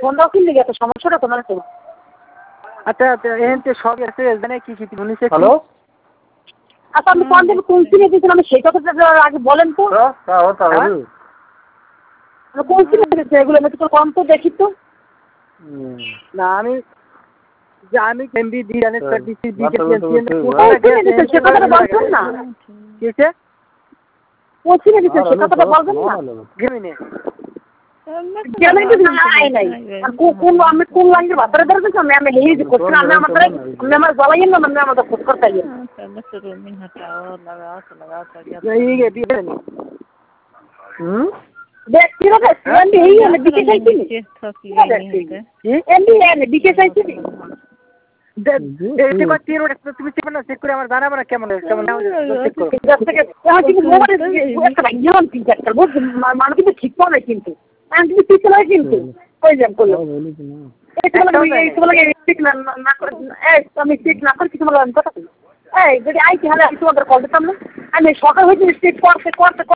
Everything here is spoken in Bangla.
ফোন দাও কিনলে এত সমস্যাটা তোমার তো। আচ্ছা আচ্ছা এখানে সব আছে জানে কি কি বলিছে। হ্যালো আচ্ছা আপনি কোন দিন কোন সিনে দিয়েছেন আমি সেই কথাটা আগে বলেন তো। কোন সিনে দিয়েছে এগুলো আমি তো কম তো দেখি তো। না আমি জানি কেমবি দি জানে দিছি দি সে কথাটা বলছেন না। কিসে কোন সিনে দিয়েছেন সে কথাটা বলবেন না। গেমিনে গেমিনে তো নাই নাই আর কোন আমি কোন লাইনের বাতারে ধরেছি আমি হেই যে করছি আমি আমার গলায় না মানে আমাদের খোঁজ করতে গিয়ে रोमिंग हटाओ लगाओ तो लगाओ नहीं ये भी है नहीं দেখ কি হবে এমবি হেই আমি দিকে চাইছি এমবি এনে দিকে চাইছি এই কত তিন ওটা তুমি চেক না চেক করে আমার জানাবো না কেমন কেমন চেক করো এখন কিন্তু মোবাইলে একটা ভাইয়ান ঠিক আছে বুঝ মানে কিন্তু ঠিক পাবে কিন্তু আমি কিন্তু ঠিক লাগে কিন্তু কই যাম করলো এই লাগে ঠিক না করে আমি ঠিক না করে কিছু বললাম কথা এই যদি আইছি হলে আমি তোমাদের কল দিতাম না আমি সকাল হইতে স্টেট করতে